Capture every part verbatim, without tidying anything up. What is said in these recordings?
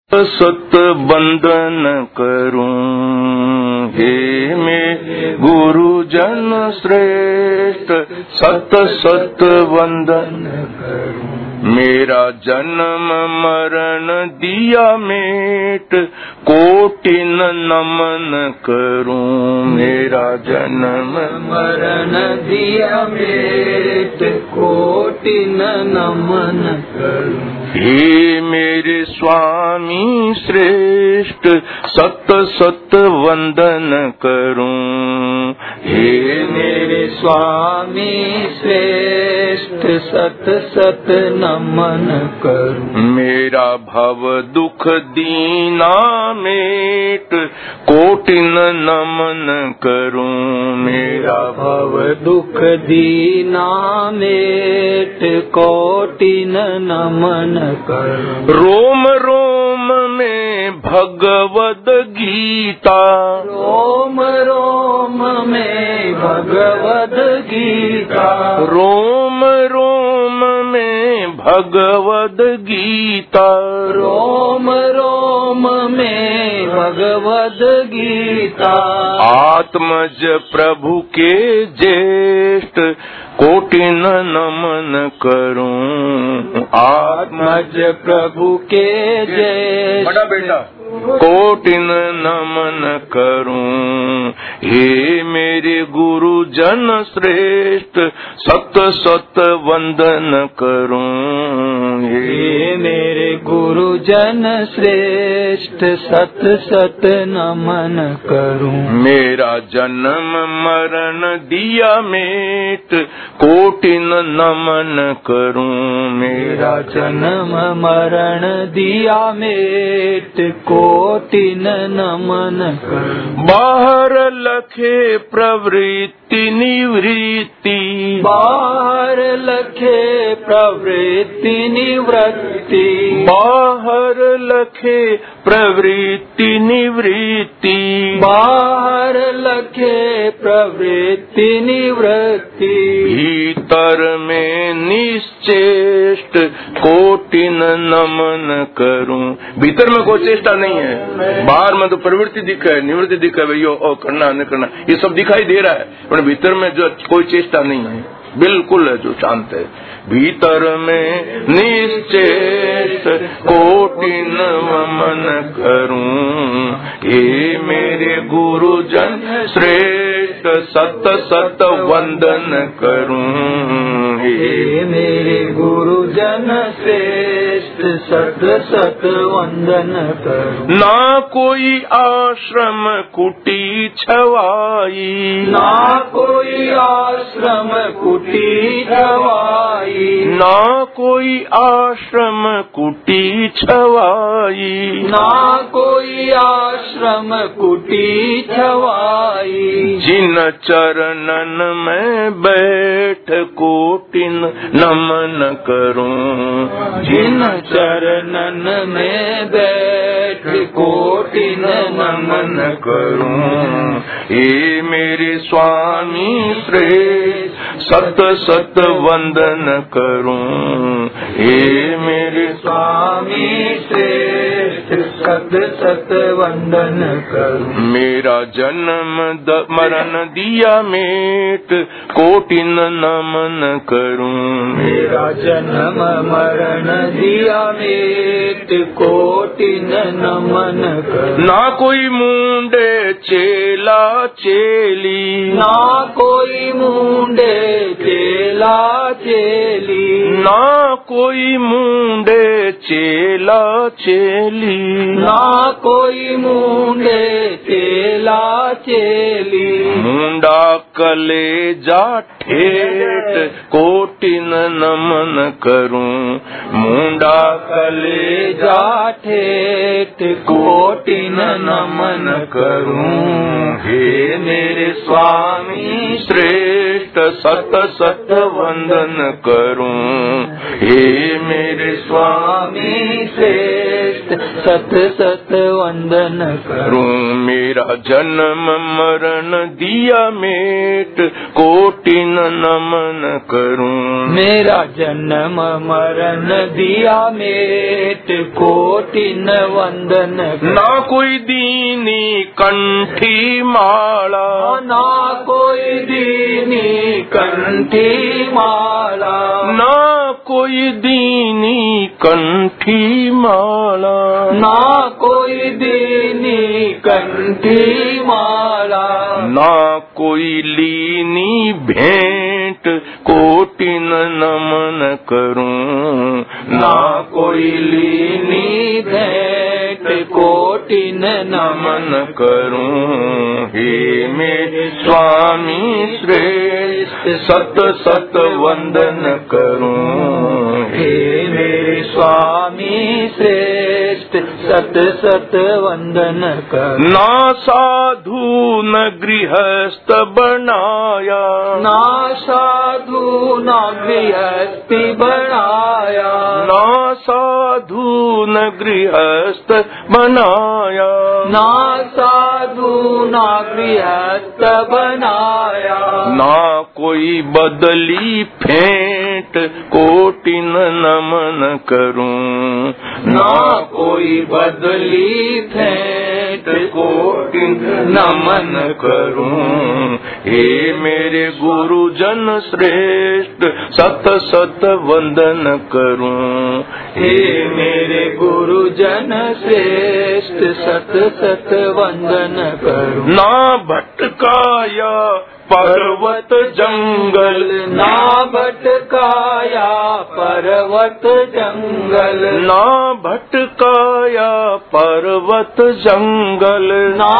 सत बंदन करूं हे मेरे गुरुजन श्रेष्ठ, सत सत वंदन करूं। मेरा जन्म मरण दिया मेट, कोटिन नमन करूं। मेरा जन्म मरण दिया मेट, कोटिन नमन करूं। हे मेरे स्वामी श्रेष्ठ, सत सत वंदन करूं। हे मेरे स्वामी श्रेष्ठ, सत सत नमन करूं। मेरा भव दुख दीना मेट, कोटिन नमन करूं। मेरा भव दुख दीना मेट, कोटिन नमन करूं। रोम रोम में भगवद गीता, रोम रोम में भगवद गीता, रोम रोम में भगवद गीता, रोम रोम में भगवद गीता। आत्मज प्रभु के ज्येष्ठ, कोटिन नमन करूं। आत्मज प्रभु के ज्येष्ठ, बड़ा बेटा, कोटिन नमन करूं। हे मेरे गुरु जन श्रेष्ठ, सत सत वंदन करूं। हे मेरे गुरु जन श्रेष्ठ, सत सत नमन करूं। मेरा जन्म मरण दिया मेट, कोटिन नमन करूं। मेरा जन्म मरण दिया मेट, कोटिन नमन करूं। बाहर लखे प्रवृत्ति निवृत्ति, बाहर लखे प्रवृत्ति निवृत्ति, बाहर लखे प्रवृत्ति निवृत्ति, बाहर लखे प्रवृत्ति निवृत्ति। भीतर में निश्चेष्ट, कोटिन नमन करूं। भीतर में कोई चेष्टा नहीं है, बाहर में तो प्रवृत्ति दिखा है, निवृत्ति दिखा है, भैया ओ करना न करना ये सब दिखाई दे रहा है, पर भीतर में जो कोई चेष्टा नहीं है, बिल्कुल है जो शांत है। भीतर में निश्चेष्ट, कोटिन नमन करूं। हे मेरे गुरुजन श्रेष्ठ, सत सत वंदन करूं। हे मेरे गुरुजन श्रेष्ठ, सत सत वंदन करूं। ना कोई आश्रम कुटी छवाई, ना कोई आश्रम कुटी छवाई, ना कोई आश्रम कुटी छवाई, ना कोई आश्रम कुटी छवाई। जिन चरणन में बैठ, कोटिन नमन करूं। जिन चरणन में बैठ, कोटिन नमन करूं। हे मेरे स्वामी श्रेष्ठ, सत सत वंदन करूं। हे मेरे स्वामी श्रेष्ठ, सत सत वंदन करूं। मेरा जन्म मरण दिया मेट, कोटिन नमन करूं। मेरा जन्म मरण दिया मेट, कोटिन नमन करूं। ना कोई मुंडे चेला चेली, ना कोई मुंडे चेला चेली, ना कोई मुंडे चेला चेली, ना कोई मुंडे चेला चेली। मुंडा कलेजा ठेठ, कोटिन नमन करूं। मुंडा कलेजा ठेठ, कोटिन नमन करूं। हे मेरे स्वामी श्रेष्ठ, सत सत वंदन करूं। हे मेरे स्वामी श्रेष्ठ, सत सत वंदन करूं। मेरा जन्म मरण दिया मेट कोटि नमन करूं। मेरा जन्म मरण दिया मेट कोटि न वंदन करूं। ना कोई दीनी कंठी माला, ना कोई दीनी कंठी माला, ना कोई दीनी कंठी माला, ना कोई दीनी कंठी माला, ना कोई लीनी भेंट कोटि नमन करूं। ना कोई लीनी भेंट कोटि नमन करूं। हे मेरे स्वामी श्रेष्ठ सत सत वंदन करूं। हे मेरे स्वामी श्रेष्ठ सत सत वंदन करूं। ना साधु न गृहस्थ बनाया, ना साधु न गृहस्थी बनाया, ना साधु न गृहस्थ बनाया, ना साधु न गृहस्थ बनाया, ना कोई बदली फेंट कोटि नमन करूं। ना कोई बदली फेंट कोटि नमन करूं। हे मेरे गुरु जन श्रेष्ठ सत सत वंदन करूं। हे मेरे गुरु जन श्रेष्ठ सत सत वंदन करूं। ना भटकाया पर्वत जंगल, ना भटकाया पर्वत जंगल, ना भटकाया पर्वत जंगल, ना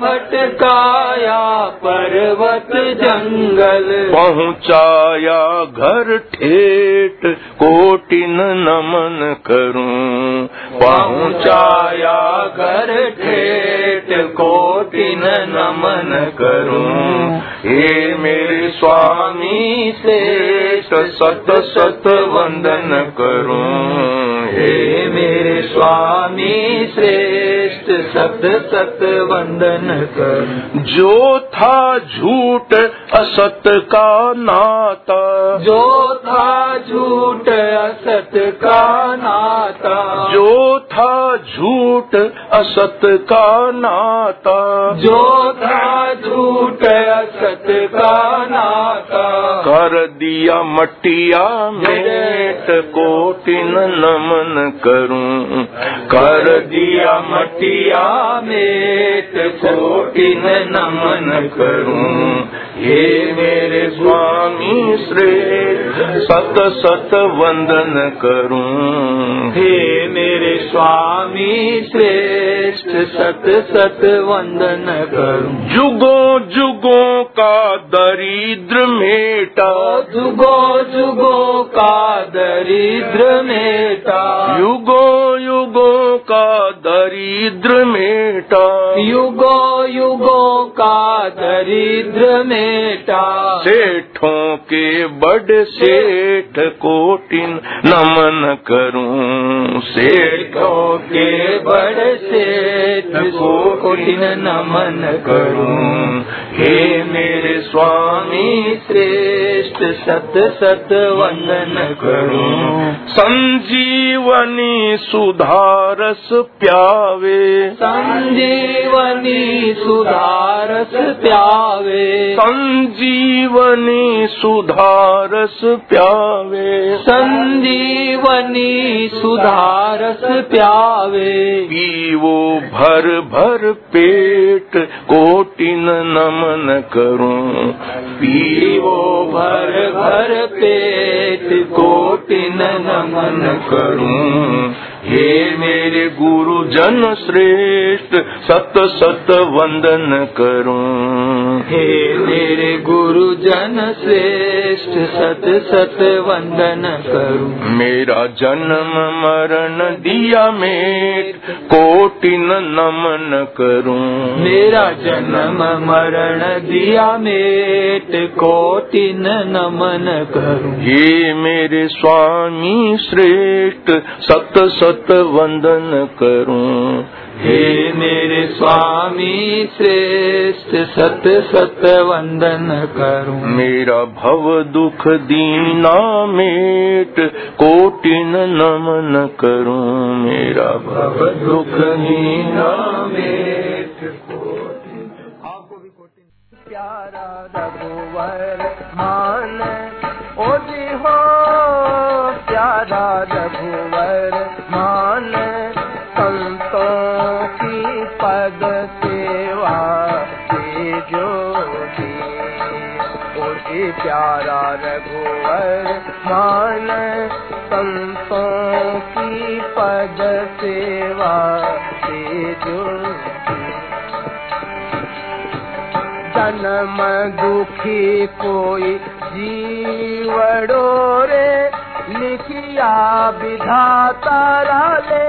भटकाया पर्वत जंगल, पहुँचाया घर ठेठ कोटि नमन करूं। पहुँचाया घर ठेठ कोटि नमन करूं। हे मेरे स्वामी श्रेष्ठ सत सत वंदन करूं। हे मेरे स्वामी श्रेष्ठ सत सत वंदन करूं। जो था झूठ असत का नाता, जो था झूठ असत का नाता, जो था झूठ असत का नाता, जो था झूठ असत का नाता, कर दिया मटिया मेट कोटि नमन करूं। कर दिया मटिया मेट कोटि नमन करूं। हे मेरे स्वामी श्रेष्ठ सत सत वंदन करूं। हे मेरे स्वामी श्रेष्ठ सत सत वंदन करूं। जुगों जुगों का दरिद्र मेटा, जुगों जुगों का दरिद्र मेटा, युगों युगों का दरिद्र मेटा, युगों युगों का दरिद्र मेटा, सेठों के बड़ सेठ कोटि नमन करूं। सेठों के बड़ सेठ कोटि नमन करूं। हे मेरे स्वामी श्रेष्ठ सत सत वंदन करूं। संजीवनी सुधारस प्यावे, संजीवनी सुधारस प्यावे, संजीवनी सुधारस प्यावे, संजीवनी सुधारस प्यावे, पीवो भर भर पेट कोटि नमन करूं। पीवो भर भर पेट कोटि नमन करूं। हे मेरे गुरु जन श्रेष्ठ सत सत वंदन करूं। हे मेरे गुरु जन श्रेष्ठ सत सत वंदन करूं। मेरा जन्म मरण दिया मेट कोटि कोटि न नमन करूं। मेरा जन्म मरण दिया मेट, कोटि न नमन करूं। हे मेरे स्वामी श्रेष्ठ, सत सत वंदन करूं। हे मेरे स्वामी श्रेष्ठ, सत सत वंदन करूं। मेरा भव दुख दीना मेट, कोटि न नमन करूं। मेरा भव दुख दीना मेट, कोटि। आपको भी कोटि। प्यारा रघुवर मान ओ जी हो, प्यारा रघुवर मान, संतों की पद सेवा से जो जी। ओ जी प्यारा रघुवर मान, संतों की पद सेवा से जो जी। जन्म दुखी कोई जीवड़ो रे, लिखिया विधाता ले।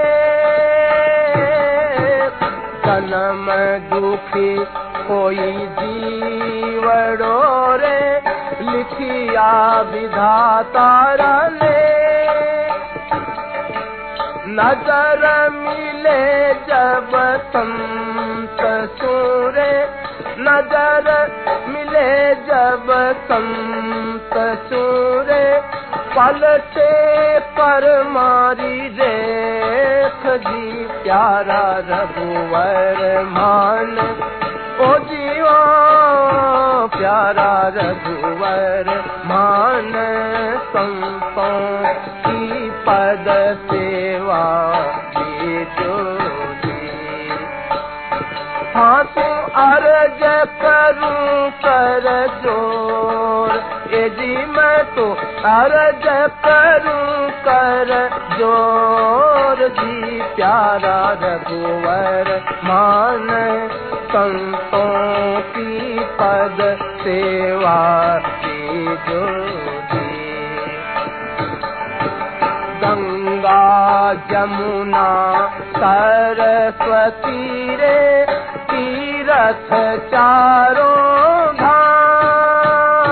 जन्म दुखी कोई जीवड़ो रे, लिखिया विधाता ले। नजर मिले जब संत सूरे, नजर मिले जब संत सूरे, पलटे पर मारी रेख जी। प्यारा रघुवर मान ओ जीवा, प्यारा रघुवर मान, संतों की पद सेवा की जो जी। हाँ तू अर्ज करूं कर जोर, ए जी मैं तो अर्ज करूं कर जोर जी। प्यारा रघुवर मान, संतों की पद सेवा की जो जी। गंगा जमुना सरस्वती रे, तीरथ चारों धाम।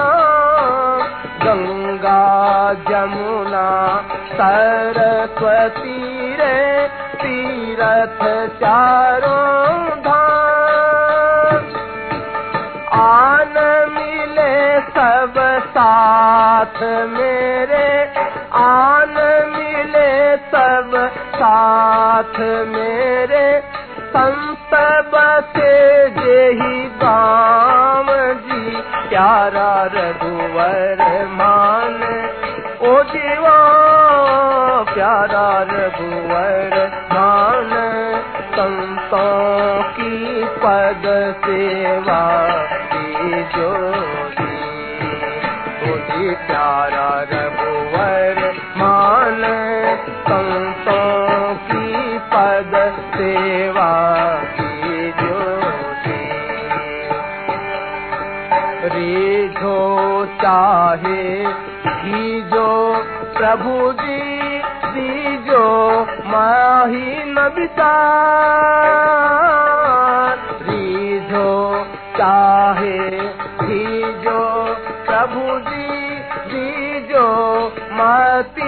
गंगा जमुना सरस्वती रे, तीरथ चारों धाम। आन मिले सब साथ मेरे, आन मिले सब साथ मेरे, संत बसे जेहि गाँव जी। प्यारा रघुवर मान ओ जीवा, प्यारा रघुवर मान, संतों की पद सेवा की जो जी। ओ जी प्यारा रघुवर मान, संतों की पद सेवा की जो जी। रीझो चाहे दीजो प्रभु जी, दीजो माही न विचार। रीझो चाहे दीजो प्रभु जी, दीजो मति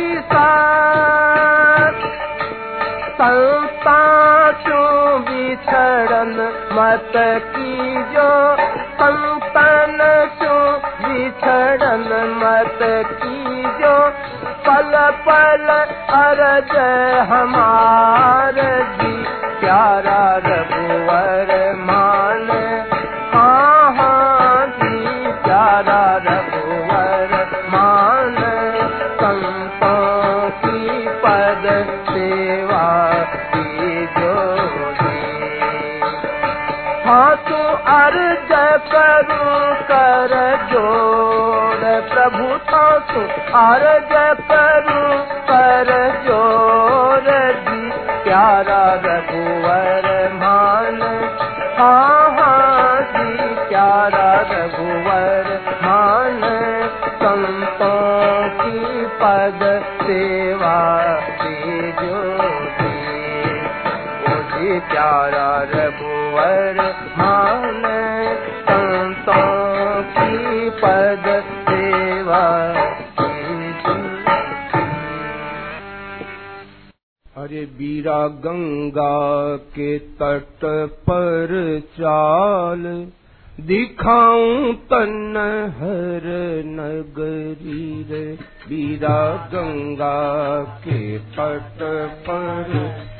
विसार। संता क्यों बिछड़न मत कीजो, संतन क्यों बिछड़न मत कीजो। पल पल अरज हमार जी। प्यारा रघुवर मान, हाँ हाँ जी। प्यारा रघुवर मान, संतों की पद सेवा की जो जी। हाँ तू अर्ज करूं कर जोड़ प्रभु, तो तू अर्ज करूं कर जोड़ जी। प्यारा रघुवर मान, हाँ हाँ जी। प्यारा रघुवर मान, संतों की पद सेवा की जो जी। ओ जी ये प्यारा रघुवर माने संतों की पद सेवा। अरे बीरा गंगा के तट पर चाल, दिखाऊं तन हर नगरी रे। बीरा गंगा के तट पर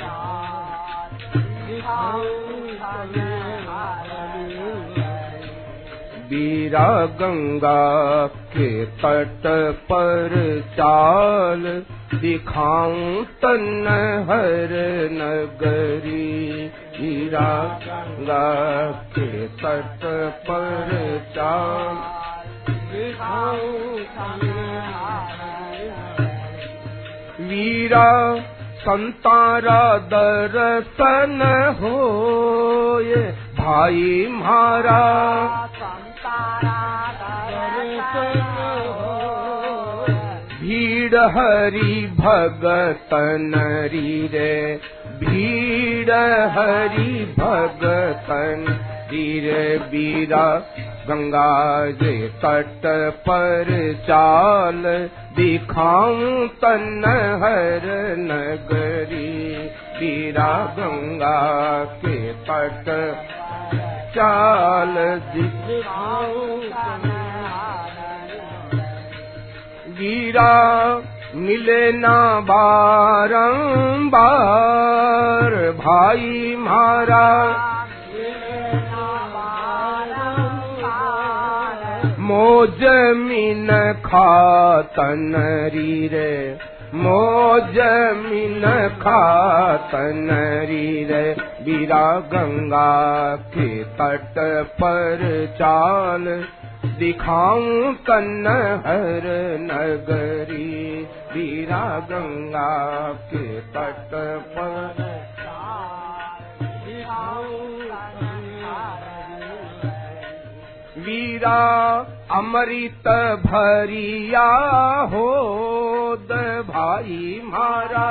बीरा गंगा के तट पर चाल, दिखाऊं तन हर नगरी। बीरा गंगा के तट पर चाल, दिखाऊं वीरा संतारा दर्शन होए भाई म्हारा। भीड़ हरि भगतन रे, भीड़ हरि भगतन रे। बीरा गंगा जे तट पर चाल, दिखाऊं तन हर नगरी। बीरा गंगा के तट चाल, दिखाऊं वीरा मिले ना बारंबार भाई म्हारा। मौज मिन खातन रे, मौज मिन खातन रे। बीरा गंगा के तट पर चाल, दिखाऊं तन हर नगरी। बीरा गंगा के तट पर वीरा अमृत भरिया होद भाई म्हारा।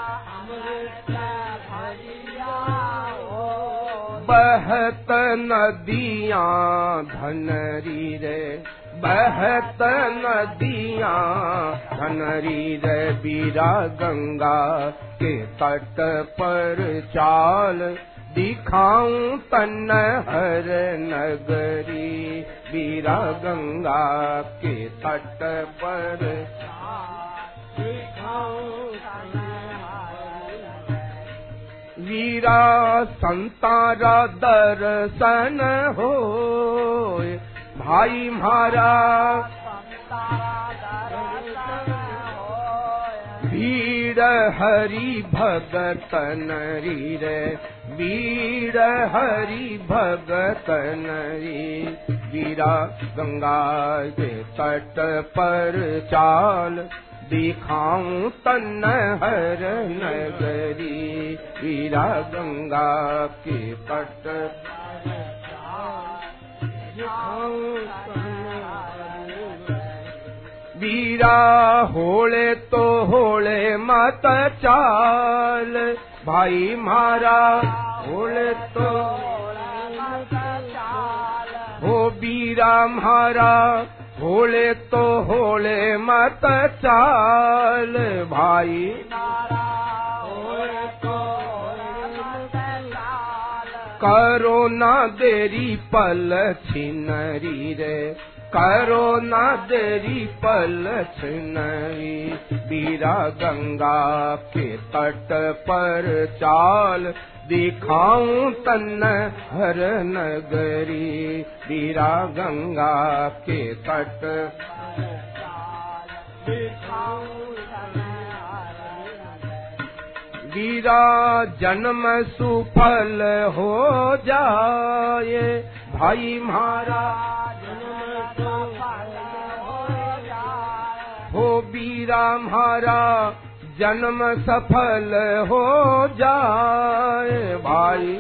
बहत नदियां धनरी रे, बहत नदियां धनरी रे। बीरा गंगा के तट पर चाल, दिखाऊं तन हर नगरी। बीरा गंगा के तट पर वीरा संतारा दर्शन होए भाई म्हारा। भीड़ हरि भगतन रे, भीड़ हरि भगतन रे। बीरा गंगा के तट पर चाल, दिखाऊं तन हर नगरी। बीरा गंगा के तट बीरा होले तो होले मत चाल भाई म्हारा। होले तो हो बीरा म्हारा, होले तो होले मत चाल भाई। करो ना देरी पल छिनरी रे, करो ना देरी पल छिनरी। बीरा गंगा के तट पर चाल, दिखाऊं तन हर नगरी। बीरा गंगा के तट बीरा जन्म सुफल हो जाए भाई म्हारा। हो बीरा म्हारा जन्म सफल हो जाए भाई।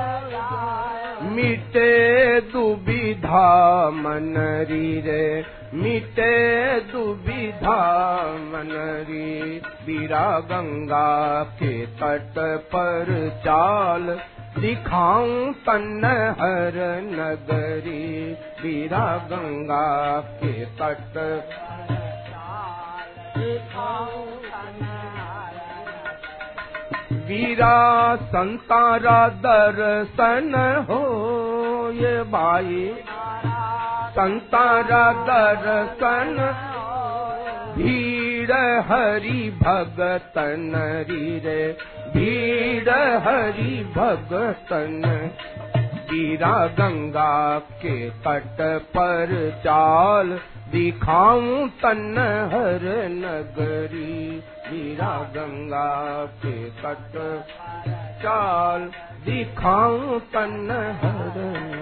मिटे दुविधा मनरी रे, मिटे दुविधा मनरी। बीरा गंगा के तट पर चाल दिखाऊं तन हर नगरी। बीरा गंगा के तट वीरा संतारा दर्शन हो ये भाई। संतारा दर्शन भीड़ हरि भगतन रे। भीड़ हरि भगतन। बीरा गंगा के तट पर चाल दिखाऊं तन हर नगरी। बीरा गंगा के तट चाल दिखाऊं तन हर